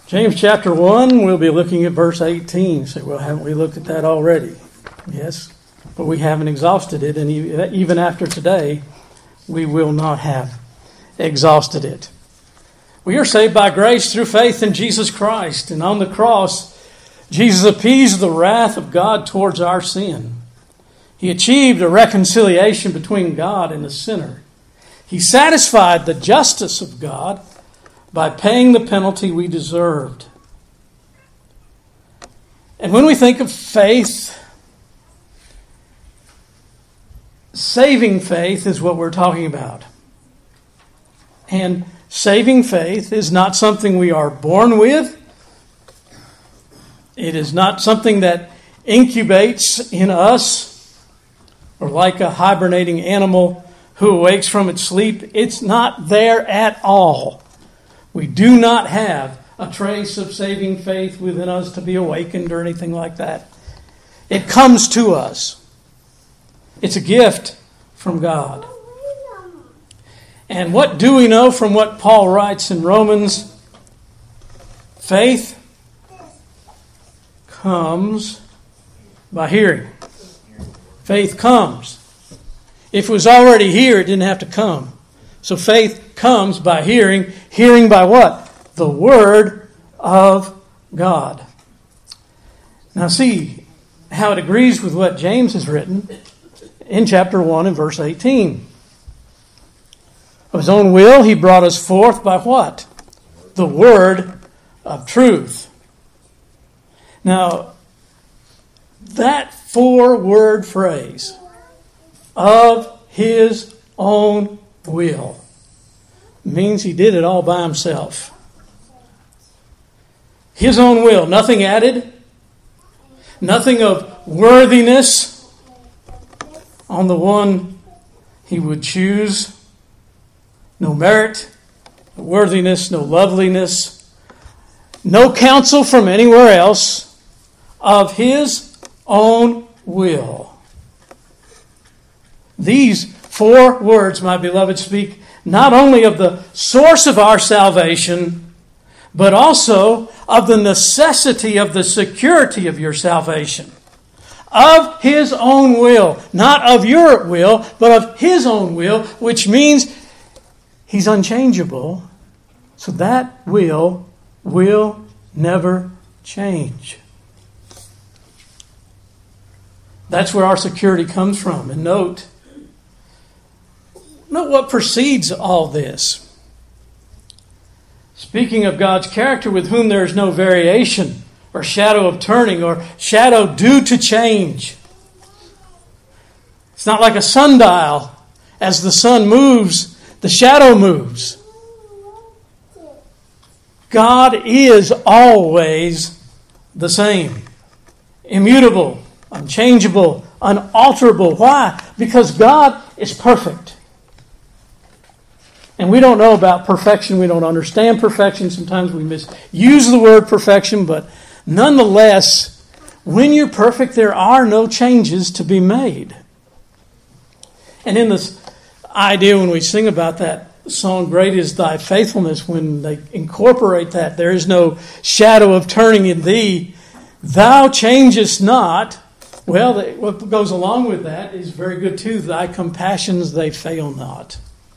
James chapter 1, we'll be looking at verse 18. So, well, haven't we looked at that already? Yes, but we haven't exhausted it, and even after today, we will not have exhausted it. We are saved by grace through faith in Jesus Christ, and on the cross, Jesus appeased the wrath of God towards our sin. He achieved a reconciliation between God and the sinner. He satisfied the justice of God by paying the penalty we deserved. And when we think of faith, saving faith is what we're talking about. And saving faith is not something we are born with. It is not something that incubates in us, or like a hibernating animal who awakes from its sleep. It's not there at all. We do not have a trace of saving faith within us to be awakened or anything like that. It comes to us. It's a gift from God. And what do we know from what Paul writes in Romans? Faith comes by hearing. Faith comes. If it was already here, it didn't have to come. So faith comes by hearing. Hearing by what? The Word of God. Now see how it agrees with what James has written in chapter 1 and verse 18. Of His own will, He brought us forth by what? The Word of truth. Now, that 4-word phrase, of His own will, means He did it all by Himself. His own will, nothing added, nothing of worthiness on the one He would choose, no merit, no worthiness, no loveliness, no counsel from anywhere else, of His own will. These 4 words, my beloved, speak not only of the source of our salvation, but also of the necessity of the security of your salvation. Of His own will, not of your will, but of His own will, which means He's unchangeable, so that will never change. That's where our security comes from. And note what precedes all this. Speaking of God's character, with whom there is no variation or shadow of turning or shadow due to change. It's not like a sundial. As the sun moves, the shadow moves. God is always the same. Immutable, unchangeable, unalterable. Why? Because God is perfect. And we don't know about perfection. We don't understand perfection. Sometimes we misuse the word perfection. But nonetheless, when you're perfect, there are no changes to be made. And in this idea, when we sing about that song, Great is Thy Faithfulness, when they incorporate that, there is no shadow of turning in Thee. Thou changest not. Well, what goes along with that is very good too. Thy compassions, they fail not.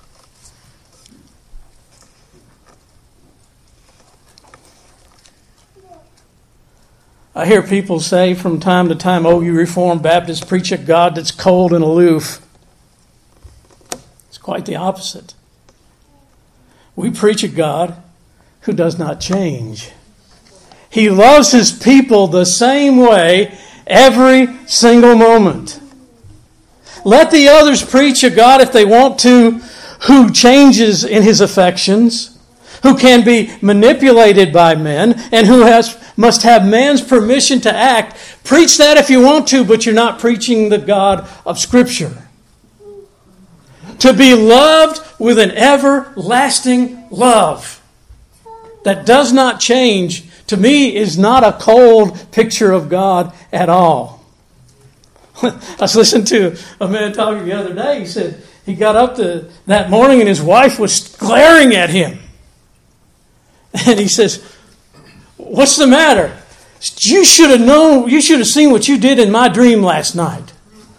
I hear people say from time to time, oh, you Reformed Baptists preach a God that's cold and aloof. It's quite the opposite. We preach a God who does not change. He loves His people the same way every single moment. Let the others preach a God, if they want to, who changes in His affections, who can be manipulated by men, and who must have man's permission to act. Preach that if you want to, but you're not preaching the God of Scripture. To be loved with an everlasting love that does not change, to me, is not a cold picture of God at all. I was listening to a man talking the other day. He said he got up that morning and his wife was glaring at him. And he says, What's the matter? You should have known, you should have seen what you did in my dream last night.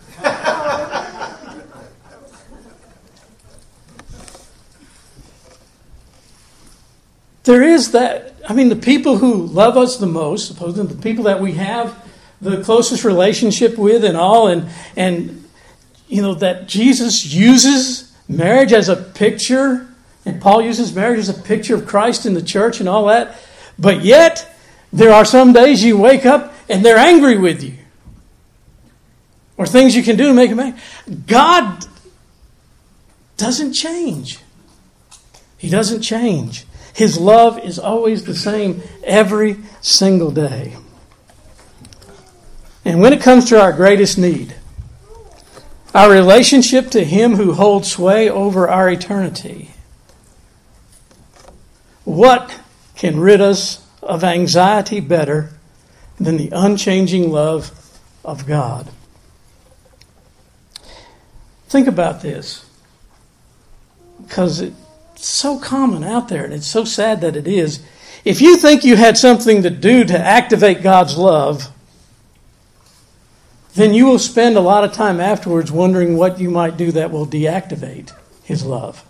There is that. I mean, the people who love us the most, supposedly the people that we have the closest relationship with and all, and you know, that Jesus uses marriage as a picture, and Paul uses marriage as a picture of Christ in the church and all that. But yet, there are some days you wake up and they're angry with you. Or things you can do to make them angry. God doesn't change. He doesn't change. His love is always the same every single day. And when it comes to our greatest need, our relationship to Him who holds sway over our eternity, what can rid us of anxiety better than the unchanging love of God? Think about this, because it's so common out there, and it's so sad that it is. If you think you had something to do to activate God's love, then you will spend a lot of time afterwards wondering what you might do that will deactivate His love.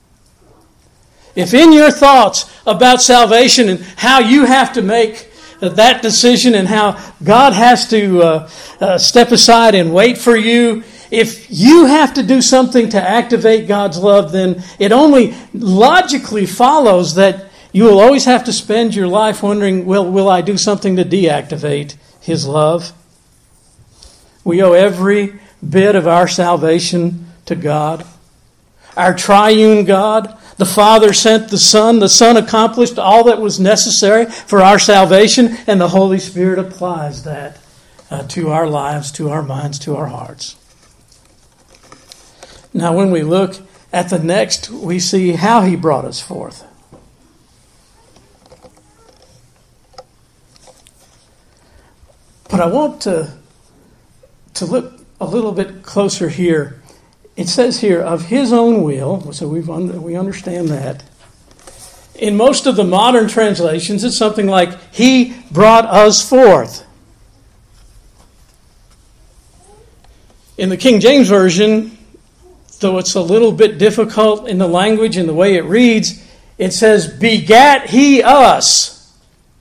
If in your thoughts about salvation and how you have to make that decision and how God has to step aside and wait for you, if you have to do something to activate God's love, then it only logically follows that you will always have to spend your life wondering, well, will I do something to deactivate His love? We owe every bit of our salvation to God. Our triune God, the Father sent the Son accomplished all that was necessary for our salvation, and the Holy Spirit applies that to our lives, to our minds, to our hearts. Now, when we look at the next, we see how He brought us forth. But I want to look a little bit closer here. It says here, of His own will, so we understand that. In most of the modern translations, it's something like, He brought us forth. In the King James Version, though it's a little bit difficult in the language and the way it reads, it says, begat He us.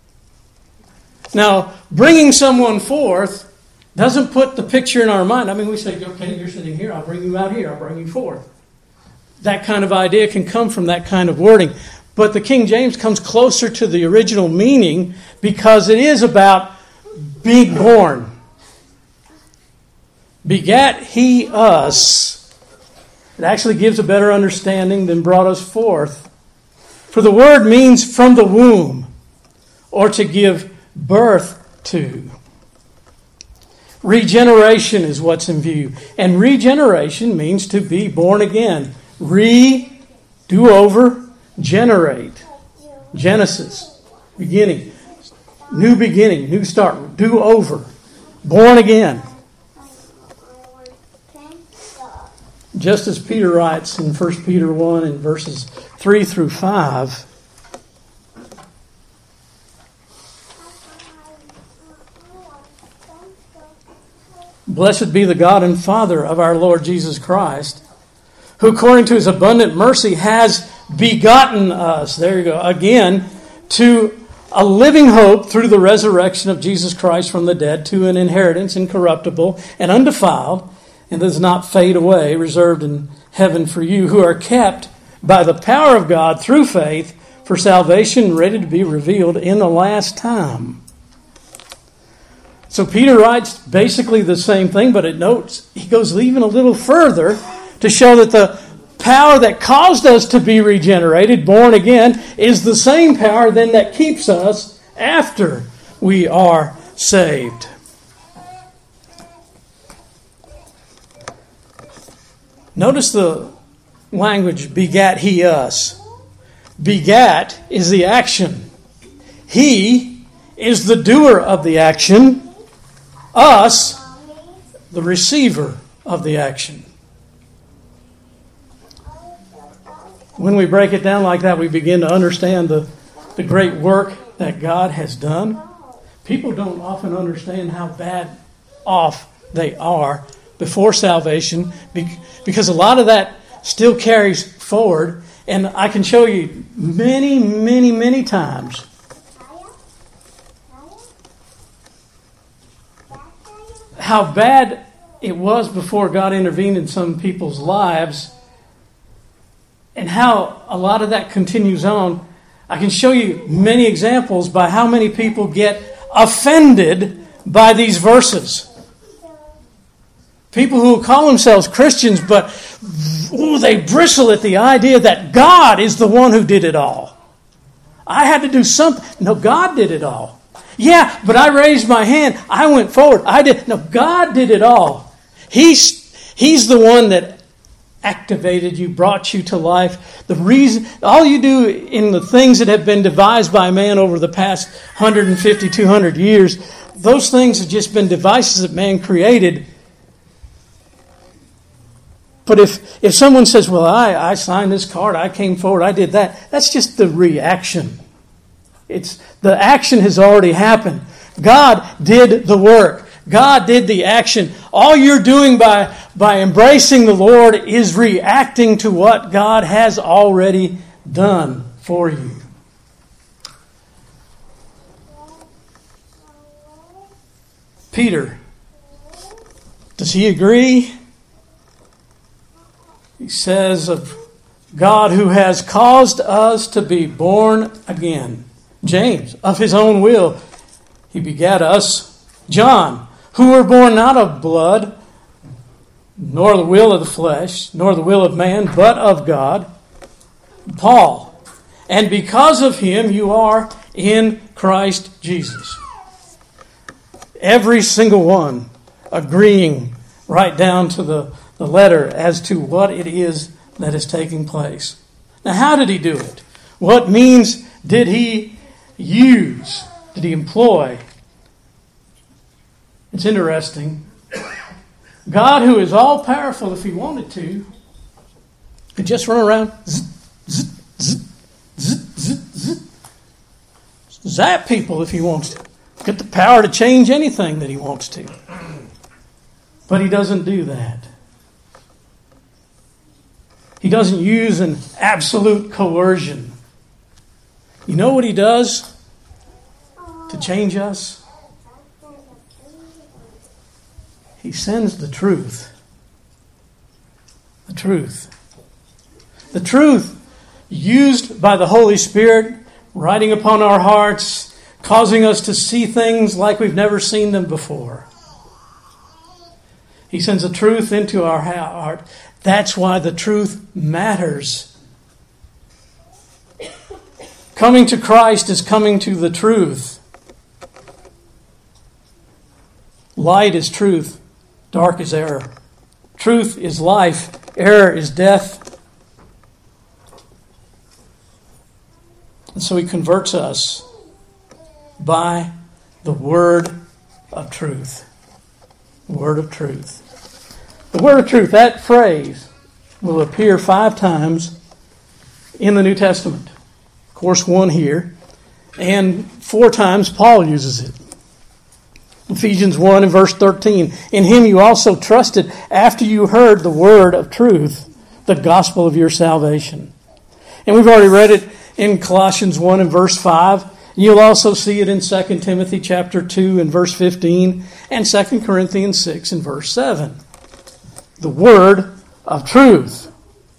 Now, bringing someone forth doesn't put the picture in our mind. I mean, we say, okay, you're sitting here, I'll bring you out here, I'll bring you forth. That kind of idea can come from that kind of wording. But the King James comes closer to the original meaning because it is about being born. Begat He us. It actually gives a better understanding than brought us forth. For the word means from the womb, or to give birth to. Regeneration is what's in view. And regeneration means to be born again. Do over, generate. Genesis, beginning. New start, do over. Born again. Just as Peter writes in 1 Peter 1 in verses 3 through 5, blessed be the God and Father of our Lord Jesus Christ, who according to His abundant mercy has begotten us, there you go, again, to a living hope through the resurrection of Jesus Christ from the dead, to an inheritance incorruptible and undefiled, and does not fade away, reserved in heaven for you, who are kept by the power of God through faith for salvation ready to be revealed in the last time. So Peter writes basically the same thing, but he goes even a little further to show that the power that caused us to be regenerated, born again, is the same power then that keeps us after we are saved. Notice the language, begat He us. Begat is the action. He is the doer of the action. Us, the receiver of the action. When we break it down like that, we begin to understand the the great work that God has done, people don't often understand how bad off they are before salvation, because a lot of that still carries forward. And I can show you many, many, many times how bad it was before God intervened in some people's lives, and how a lot of that continues on. I can show you many examples by how many people get offended by these verses. People who call themselves Christians, but they bristle at the idea that God is the one who did it all. I had to do something. No, God did it all. Yeah, but I raised my hand. I went forward. I did. No, God did it all. He's the one that activated you, brought you to life. The reason, all you do in the things that have been devised by man over the past 150, 200 years, those things have just been devices that man created. But if someone says, well, I signed this card, I came forward, I did that, that's just the reaction. The action has already happened. God did the work. God did the action. All you're doing by embracing the Lord is reacting to what God has already done for you. Peter, does he agree? He says of God who has caused us to be born again. James, of his own will, he begat us. John, who were born not of blood, nor the will of the flesh, nor the will of man, but of God. Paul, and because of him you are in Christ Jesus. Every single one agreeing right down to the letter as to what it is that is taking place. Now, how did he do it? What means did he use? Did he employ? It's interesting. God, who is all powerful, if he wanted to, could just run around, zap people if he wants to. Get the power to change anything that he wants to. But he doesn't do that. He doesn't use an absolute coercion. You know what he does to change us? He sends the truth. The truth. The truth used by the Holy Spirit, writing upon our hearts, causing us to see things like we've never seen them before. He sends the truth into our heart. That's why the truth matters. Coming to Christ is coming to the truth. Light is truth. Dark is error. Truth is life. Error is death. And so he converts us by the word of truth. Word of truth. The word of truth, that phrase will appear 5 times in the New Testament. Of course, 1 here. And 4 times Paul uses it. Ephesians 1 and verse 13. In him you also trusted after you heard the word of truth, the gospel of your salvation. And we've already read it in Colossians 1 and verse 5. You'll also see it in 2 Timothy chapter 2 and verse 15 and 2 Corinthians 6 and verse 7. The word of truth.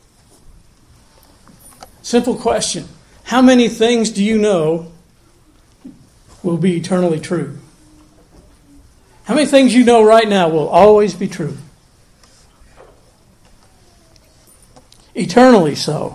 Simple question. How many things do you know will be eternally true? How many things you know right now will always be true? Eternally so.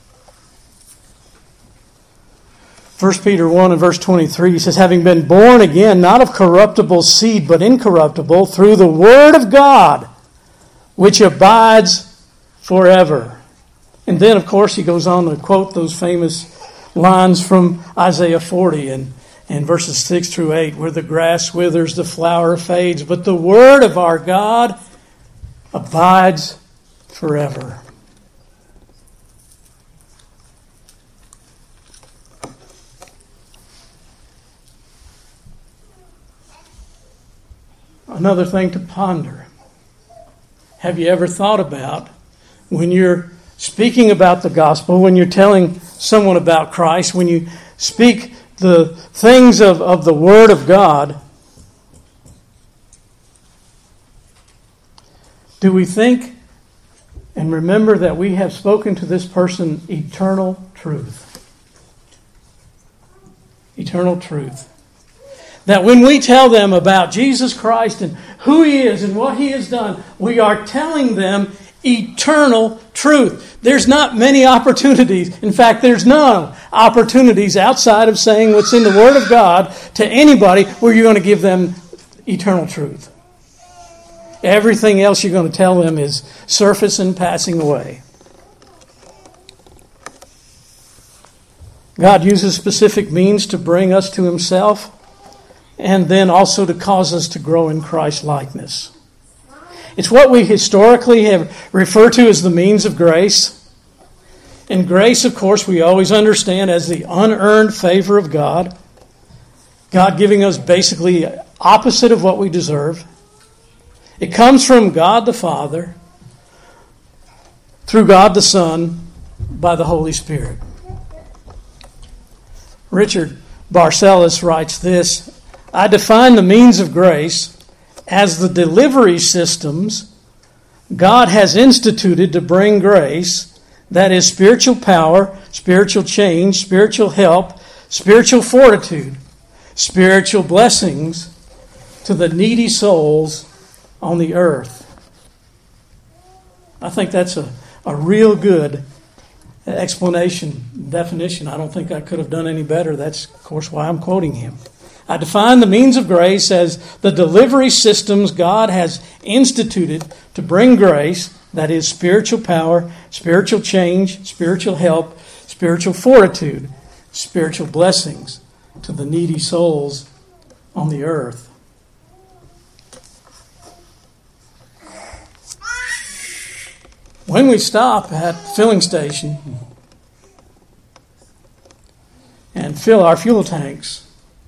1 Peter 1 and verse 23 says, having been born again, not of corruptible seed, but incorruptible, through the word of God, which abides forever. And then, of course, he goes on to quote those famous lines from Isaiah 40 and verses 6 through 8, where the grass withers, the flower fades, but the word of our God abides forever. another thing to ponder. Have you ever thought about when you're speaking about the gospel, when you're telling someone about Christ, when you speak the things of the Word of God, do we think and remember that we have spoken to this person eternal truth? Eternal truth. That when we tell them about Jesus Christ and who He is and what He has done, we are telling them eternal truth. There's not many opportunities. In fact, there's no opportunities outside of saying what's in the Word of God to anybody where you're going to give them eternal truth. Everything else you're going to tell them is surface and passing away. God uses specific means to bring us to Himself and then also to cause us to grow in Christ's likeness. It's what we historically have referred to as the means of grace. And grace, of course, we always understand as the unearned favor of God. God giving us basically opposite of what we deserve. It comes from God the Father, through God the Son, by the Holy Spirit. Richard Barcellos writes this: I define the means of grace as the delivery systems God has instituted to bring grace, that is, spiritual power, spiritual change, spiritual help, spiritual fortitude, spiritual blessings to the needy souls on the earth. I think that's a real good explanation, definition. I don't think I could have done any better. That's, of course, why I'm quoting him. I define the means of grace as the delivery systems God has instituted to bring grace, that is, spiritual power, spiritual change, spiritual help, spiritual fortitude, spiritual blessings to the needy souls on the earth. When we stop at the filling station and fill our fuel tanks,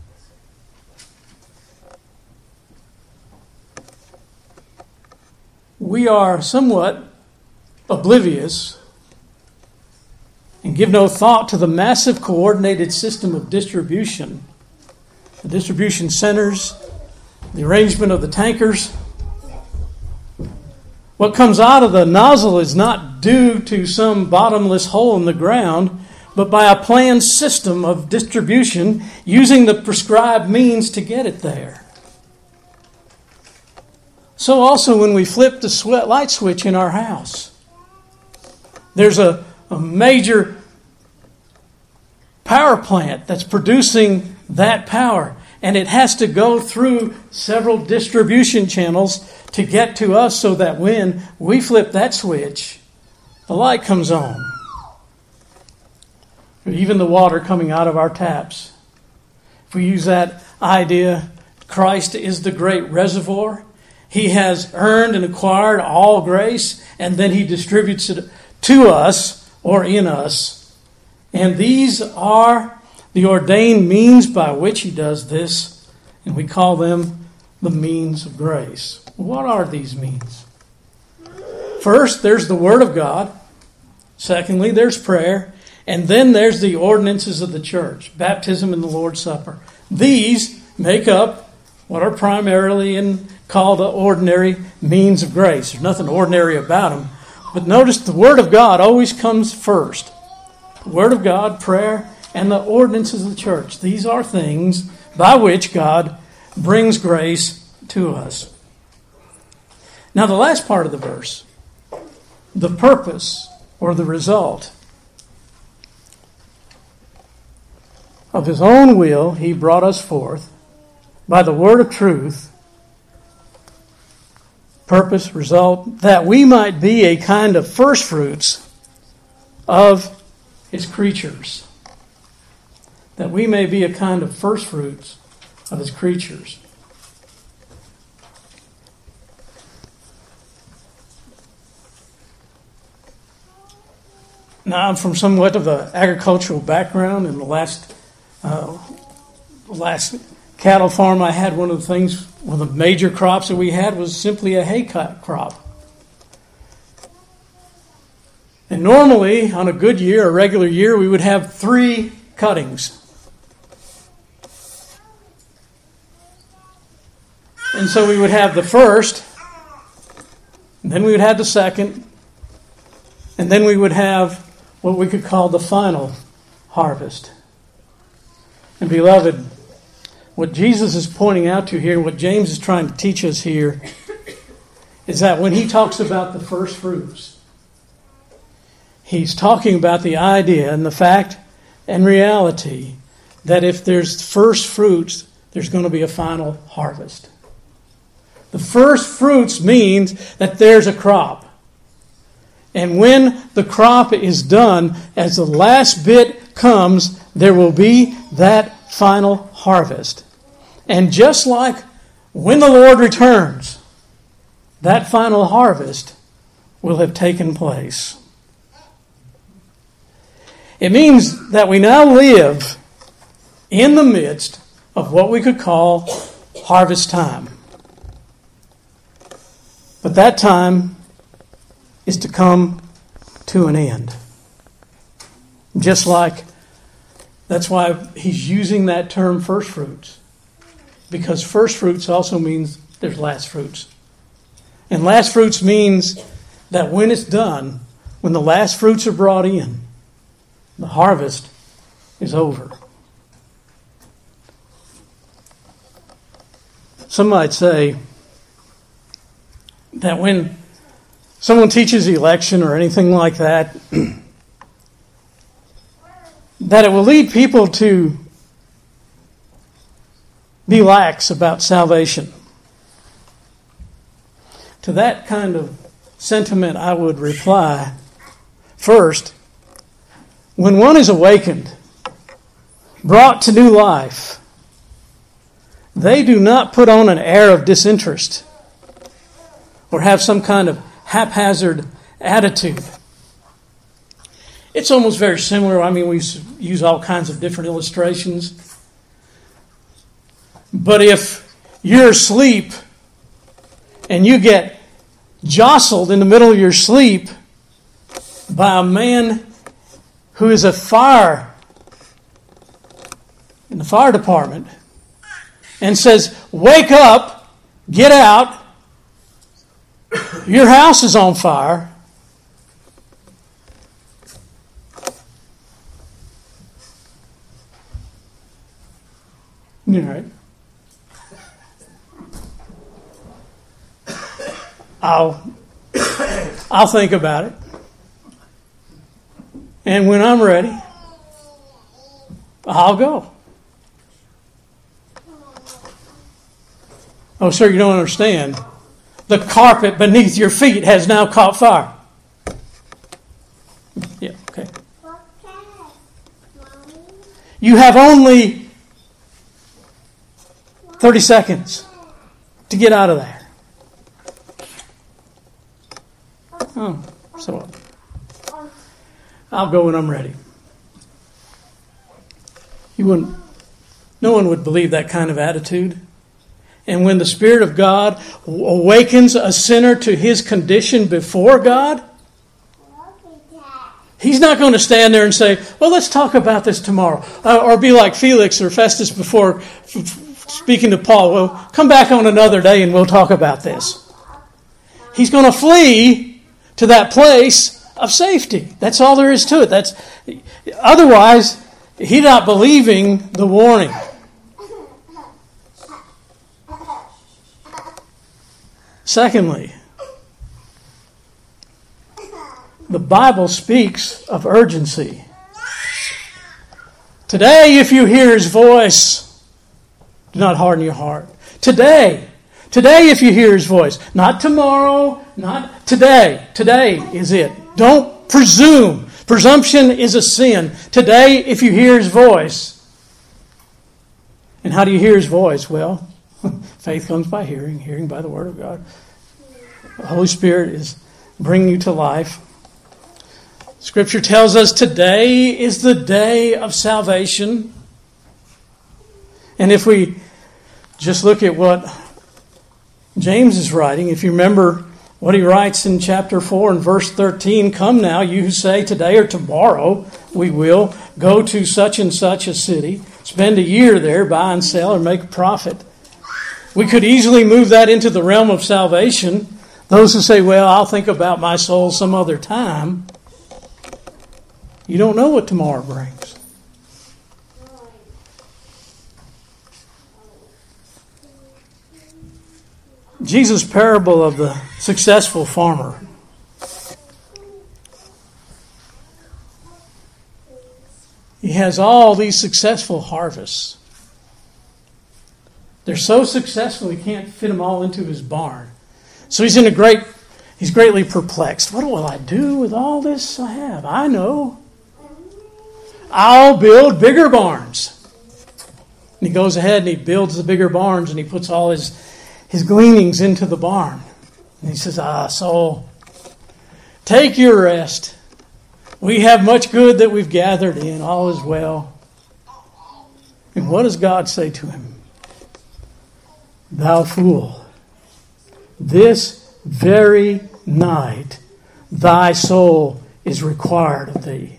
we are somewhat oblivious and give no thought to the massive coordinated system of distribution, the distribution centers, the arrangement of the tankers. What comes out of the nozzle is not due to some bottomless hole in the ground, but by a planned system of distribution using the prescribed means to get it there. So also when we flip the light switch in our house, there's a major power plant that's producing that power. And it has to go through several distribution channels to get to us so that when we flip that switch, the light comes on. Even the water coming out of our taps. If we use that idea, Christ is the great reservoir. He has earned and acquired all grace, and then He distributes it to us or in us. And these are the ordained means by which He does this, and we call them the means of grace. What are these means? First, there's the Word of God. Secondly, there's prayer. And then there's the ordinances of the church, baptism and the Lord's Supper. These make up what are primarily called the ordinary means of grace. There's nothing ordinary about them. But notice the Word of God always comes first. The Word of God, prayer, and the ordinances of the church. These are things by which God brings grace to us. Now the last part of the verse, the purpose or the result. Of His own will He brought us forth by the word of truth, purpose, result, that we might be a kind of first fruits of His creatures. That we may be a kind of first fruits of His creatures. Now, I'm from somewhat of an agricultural background in the last cattle farm I had, one of the major crops that we had was simply a hay crop. And normally, on a good year, a regular year, we would have 3 cuttings. And so we would have the first, and then we would have the second, and then we would have what we could call the final harvest. And beloved, what Jesus is pointing out to here, what James is trying to teach us here, is that when he talks about the first fruits, he's talking about the idea and the fact and reality that if there's first fruits, there's going to be a final harvest. The first fruits means that there's a crop. And when the crop is done, as the last bit comes, there will be that final harvest. And just like when the Lord returns, that final harvest will have taken place. It means that we now live in the midst of what we could call harvest time. But that time is to come to an end. Just like, that's why he's using that term first fruits. Because first fruits also means there's last fruits. And last fruits means that when it's done, when the last fruits are brought in, the harvest is over. Some might say that when someone teaches election or anything like that, that it will lead people to be lax about salvation. To that kind of sentiment, I would reply, first, when one is awakened, brought to new life, they do not put on an air of disinterest or have some kind of haphazard attitude. It's almost very similar. I mean, we use all kinds of different illustrations. But if you're asleep and you get jostled in the middle of your sleep by a man who is a fire in the fire department and says, "Wake up, get out, your house is on fire," all right. I'll think about it. And when I'm ready, I'll go. Oh, sir, you don't understand. The carpet beneath your feet has now caught fire. Yeah, okay. You have only 30 seconds to get out of there. Oh, so I'll go when I'm ready. No one would believe that kind of attitude. And when the Spirit of God awakens a sinner to his condition before God, he's not going to stand there and say, "Well, let's talk about this tomorrow." Or be like Felix or Festus before speaking to Paul. "Well, come back on another day and we'll talk about this." He's going to flee to that place of safety. That's all there is to it. Otherwise, he's not believing the warning. Secondly, the Bible speaks of urgency. Today, if you hear his voice, do not harden your heart. Today, if you hear his voice. Not tomorrow, not today. Today is it. Don't presume. Presumption is a sin. Today, if you hear his voice. And how do you hear his voice? Well, faith comes by hearing, hearing by the word of God. The Holy Spirit is bringing you to life. Scripture tells us today is the day of salvation. And if we Just look at what James is writing. If you remember what he writes in chapter 4 and verse 13, "Come now, you who say today or tomorrow we will go to such and such a city, spend a year there, buy and sell, or make a profit." We could easily move that into the realm of salvation. Those who say, "Well, I'll think about my soul some other time." You don't know what tomorrow brings. Jesus' parable of the successful farmer. He has all these successful harvests. They're so successful he can't fit them all into his barn. So he's greatly perplexed. What will I do with all this I have? I know. I'll build bigger barns. And he goes ahead and he builds the bigger barns and he puts all his gleanings into the barn. And he says, soul, take your rest. We have much good that we've gathered in. All is well. And what does God say to him? Thou fool, this very night thy soul is required of thee.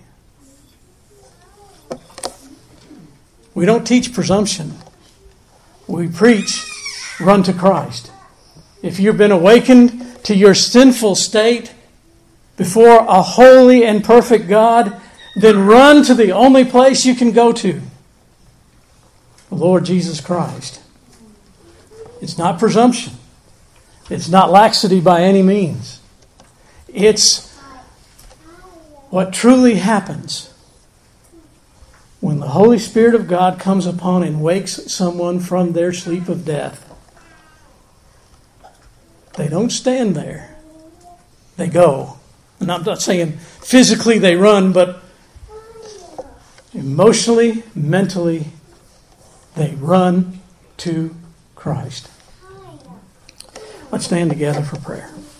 We don't teach presumption. We preach run to Christ. If you've been awakened to your sinful state before a holy and perfect God, then run to the only place you can go to, the Lord Jesus Christ. It's not presumption. It's not laxity by any means. It's what truly happens when the Holy Spirit of God comes upon and wakes someone from their sleep of death. They don't stand there. They go. And I'm not saying physically they run, but emotionally, mentally, they run to Christ. Let's stand together for prayer.